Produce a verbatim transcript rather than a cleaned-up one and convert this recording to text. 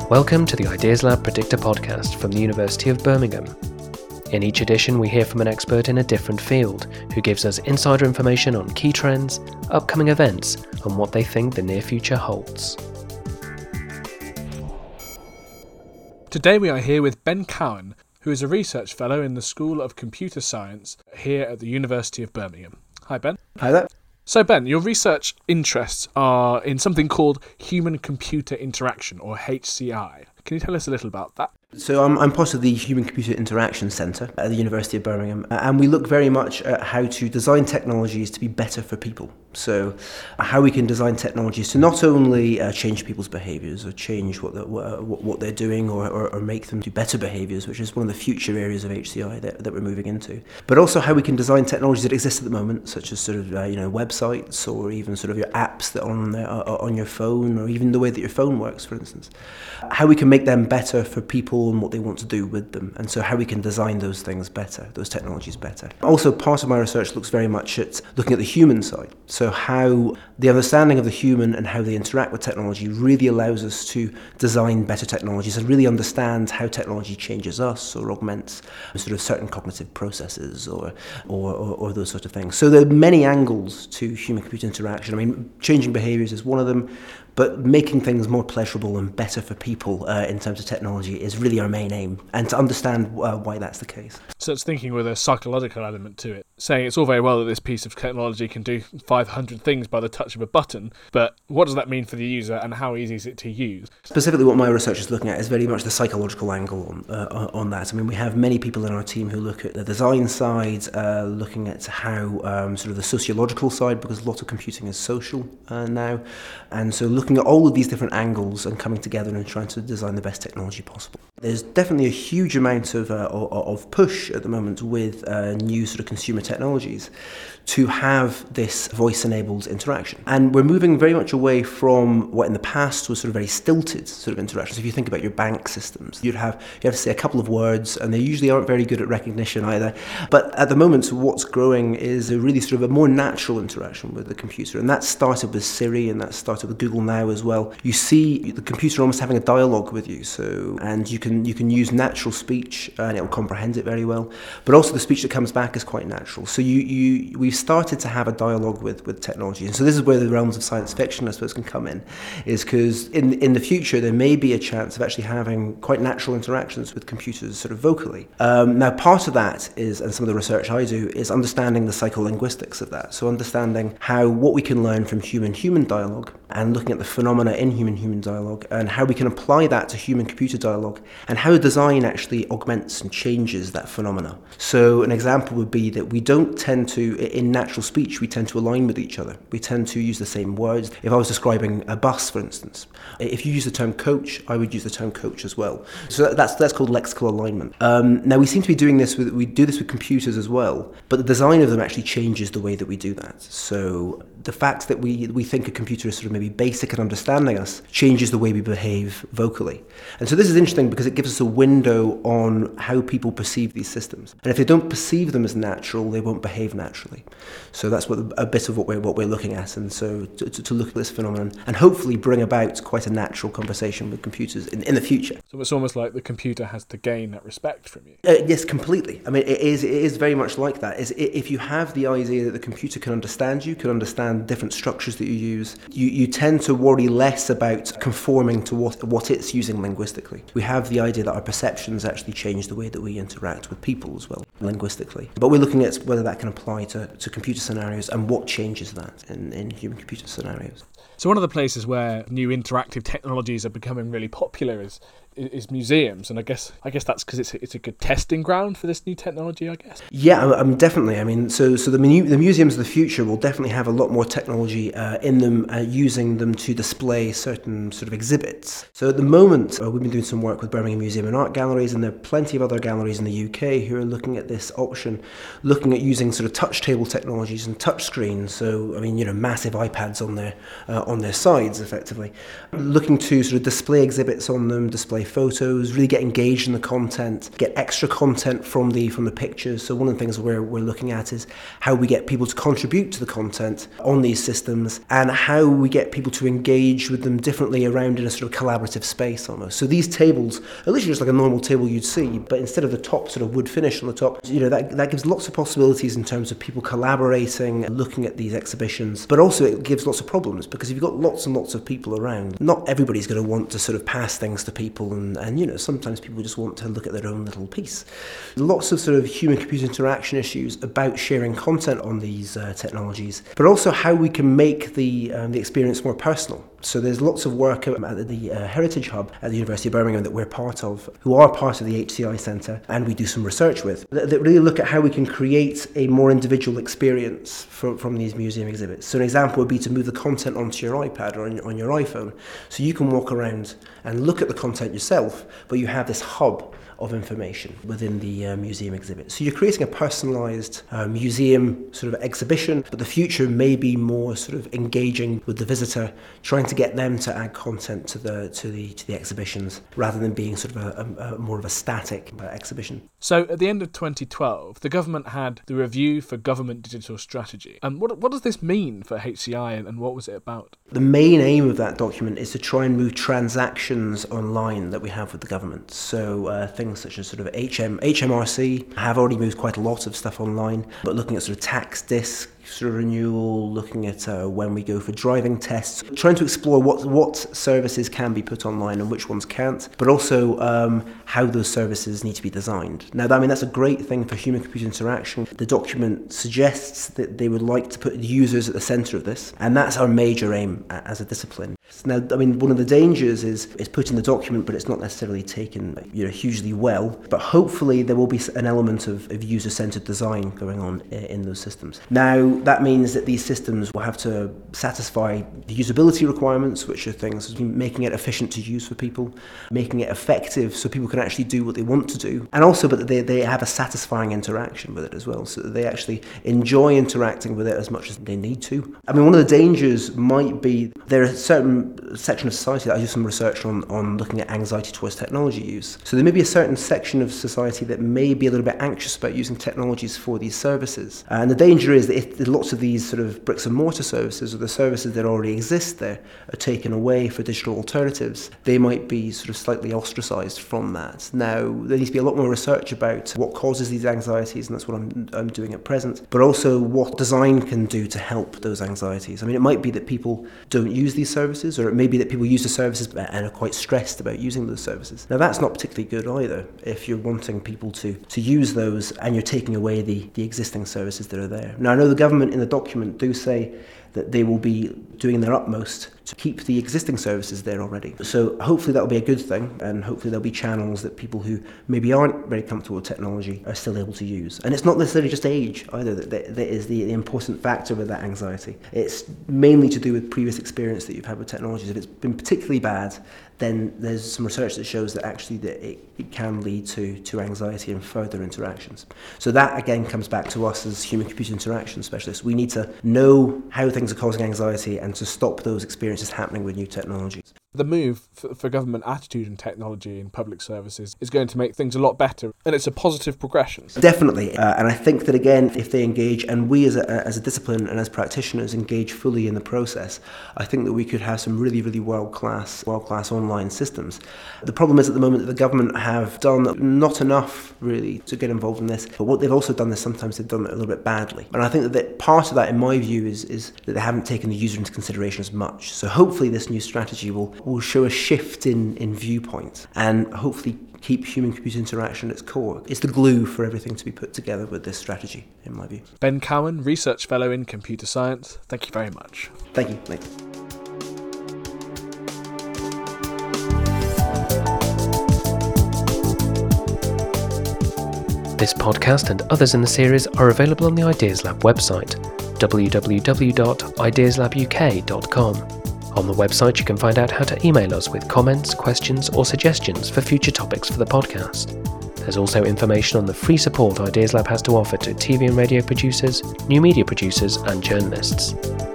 Welcome to the Ideas Lab Predictor podcast from the University of Birmingham. In each edition, we hear from an expert in a different field who gives us insider information on key trends, upcoming events, and what they think the near future holds. Today we are here with Ben Cowan, who is a research fellow in the School of Computer Science here at the University of Birmingham. Hi, Ben. Hi there. So, Ben, your research interests are in something called human-computer interaction, or H C I. Can you tell us a little about that? So I'm, I'm part of the Human Computer Interaction Centre at the University of Birmingham, and we look very much at how to design technologies to be better for people. So how we can design technologies to not only uh, change people's behaviours or change what they're, what, what they're doing or, or, or make them do better behaviours, which is one of the future areas of H C I that, that we're moving into, but also how we can design technologies that exist at the moment, such as sort of uh, you know websites or even sort of your apps that are on, there, are on your phone, or even the way that your phone works, for instance. How we can make them better for people and what they want to do with them, and so how we can design those things better, those technologies better. Also, part of my research looks very much at looking at the human side, so how the understanding of the human and how they interact with technology really allows us to design better technologies and really understand how technology changes us or augments sort of certain cognitive processes or or, or, or those sort of things. So there are many angles to human-computer interaction. I mean, changing behaviours is one of them, but making things more pleasurable and better for people uh, in terms of technology is really our main aim, and to understand uh, why that's the case. So it's thinking with a psychological element to it, saying it's all very well that this piece of technology can do five hundred things by the touch of a button, but what does that mean for the user and how easy is it to use? Specifically what my research is looking at is very much the psychological angle on, uh, on that. I mean, we have many people in our team who look at the design side, uh, looking at how um, sort of the sociological side, because a lot of computing is social uh, now, and so looking at all of these different angles and coming together and trying to design the best technology possible. There's definitely a huge amount of uh, of push at the moment with uh, new sort of consumer technologies to have this voice-enabled interaction. And we're moving very much away from what in the past was sort of very stilted sort of interactions. If you think about your bank systems, you'd have you have to say a couple of words, and they usually aren't very good at recognition either. But at the moment, what's growing is a really sort of a more natural interaction with the computer. And that started with Siri, and that started with Google Now as well. You see the computer almost having a dialogue with you, so and you can you can use natural speech and it'll comprehend it very well. But also the speech that comes back is quite natural. So you you we've started to have a dialogue with, with technology. And so this is where the realms of science fiction, I suppose, can come in, is because in in the future there may be a chance of actually having quite natural interactions with computers sort of vocally. Um, now part of that is, and some of the research I do, is understanding the psycholinguistics of that. So understanding how what we can learn from human-human dialogue and looking at the phenomena in human-human dialogue and how we can apply that to human-computer dialogue and how design actually augments and changes that phenomena. So an example would be that we don't tend to, in natural speech, we tend to align with each other. We tend to use the same words. If I was describing a bus, for instance, if you use the term coach, I would use the term coach as well. So that's that's called lexical alignment. Um, now we seem to be doing this with, we do this with computers as well, but the design of them actually changes the way that we do that. So the fact that we we think a computer is sort of maybe basic at understanding us changes the way we behave vocally. And so this is interesting because it gives us a window on how people perceive these systems. And if they don't perceive them as natural, they won't behave naturally. So that's what a bit of what we're what we're looking at. And so to, to, to look at this phenomenon and hopefully bring about quite a natural conversation with computers in, in the future. So it's almost like the computer has to gain that respect from you. Uh, yes, completely. I mean, it is it is very much like that. Is if you have the idea that the computer can understand you, can understand different structures that you use, you, you tend to worry less about conforming to what what it's using linguistically. We have the idea that our perceptions actually change the way that we interact with people as well, linguistically. But we're looking at whether that can apply to, to computer scenarios and what changes that in, in human-computer scenarios. So one of the places where new interactive technologies are becoming really popular is is museums, and I guess I guess that's because it's a, it's a good testing ground for this new technology, I guess. Yeah, I mean, definitely. I mean, so so the mu- the museums of the future will definitely have a lot more technology uh, in them, uh, using them to display certain sort of exhibits. So at the moment, uh, we've been doing some work with Birmingham Museum and Art Galleries, and there are plenty of other galleries in the U K who are looking at this option, looking at using sort of touch table technologies and touch screens. So I mean, you know, massive iPads on their uh, on their sides, effectively, looking to sort of display exhibits on them, display display photos, really get engaged in the content, get extra content from the from the pictures. So one of the things we're, we're looking at is how we get people to contribute to the content on these systems, and how we get people to engage with them differently around in a sort of collaborative space almost. So these tables are literally just like a normal table you'd see, but instead of the top sort of wood finish on the top, you know, that, that gives lots of possibilities in terms of people collaborating and looking at these exhibitions, but also it gives lots of problems, because if you've got lots and lots of people around, not everybody's going to want to sort of pass things to people, and, and you know, sometimes people just want to look at their own little piece. Lots of sort of human-computer interaction issues about sharing content on these uh, technologies, but also how we can make the um, the experience more personal. So there's lots of work at the uh, Heritage Hub at the University of Birmingham that we're part of, who are part of the H C I Centre, and we do some research with, that, that really look at how we can create a more individual experience from, from these museum exhibits. So an example would be to move the content onto your iPad or on, on your iPhone, so you can walk around and look at the content yourself, but you have this hub of information within the uh, museum exhibit. So you're creating a personalised uh, museum sort of exhibition, but the future may be more sort of engaging with the visitor, trying to get them to add content to the to the to the exhibitions, rather than being sort of a, a, a more of a static uh, exhibition. So at the end of twenty twelve, the government had the Review for Government Digital Strategy. And what what does this mean for H C I, and, and what was it about? The main aim of that document is to try and move transactions online that we have with the government. So uh, things such as sort of H M, H M R C have already moved quite a lot of stuff online, but looking at sort of tax disc sort of renewal, looking at uh, when we go for driving tests, trying to explore what what services can be put online and which ones can't, but also um, how those services need to be designed. Now, I mean, that's a great thing for human-computer interaction. The document suggests that they would like to put users at the centre of this, and that's our major aim as a discipline. Now, I mean, one of the dangers is is put in the document, but it's not necessarily taken, you know, hugely well. But hopefully, there will be an element of, of user-centred design going on in, in those systems. Now, that means that these systems will have to satisfy the usability requirements, which are things making it efficient to use for people, making it effective so people can actually do what they want to do, and also but they, they have a satisfying interaction with it as well, so that they actually enjoy interacting with it as much as they need to. I mean, one of the dangers might be there are a certain section of society that I do some research on, on looking at anxiety towards technology use. So there may be a certain section of society that may be a little bit anxious about using technologies for these services. And the danger is that if lots of these sort of bricks and mortar services, or the services that already exist there, are taken away for digital alternatives, they might be sort of slightly ostracised from that. Now, there needs to be a lot more research about what causes these anxieties, and that's what I'm, I'm doing at present, but also what design can do to help those anxieties. I mean, it might be that people don't use these services, or it may be that people use the services and are quite stressed about using those services. Now, that's not particularly good either, if you're wanting people to, to use those and you're taking away the, the existing services that are there. Now, I know the government in the document do say that they will be doing their utmost to keep the existing services there already. So hopefully that'll be a good thing, and hopefully there'll be channels that people who maybe aren't very comfortable with technology are still able to use. And it's not necessarily just age either that, that, that is the, the important factor with that anxiety. It's mainly to do with previous experience that you've had with technologies. If it's been particularly bad, then there's some research that shows that actually that it, it can lead to, to anxiety and further interactions. So that again comes back to us as human-computer interaction specialists. We need to know how things are causing anxiety and to stop those experiences happening with new technologies. The move for, for government attitude and technology in public services is going to make things a lot better, and it's a positive progression. Definitely, uh, and I think that again, if they engage, and we as a, as a discipline and as practitioners engage fully in the process, I think that we could have some really, really world-class, world-class online systems. The problem is at the moment that the government have done not enough really to get involved in this, but what they've also done is sometimes they've done it a little bit badly. And I think that, that part of that, in my view, is, is that they haven't taken the user into consideration as much. So hopefully this new strategy will will show a shift in, in viewpoint, and hopefully keep human-computer interaction at its core. It's the glue for everything to be put together with this strategy, in my view. Ben Cowan, Research Fellow in Computer Science, thank you very much. Thank you. Thanks. This podcast and others in the series are available on the Ideas Lab website, w w w dot ideas lab u k dot com. On the website you can find out how to email us with comments, questions or suggestions for future topics for the podcast. There's also information on the free support Ideas Lab has to offer to T V and radio producers, new media producers and journalists.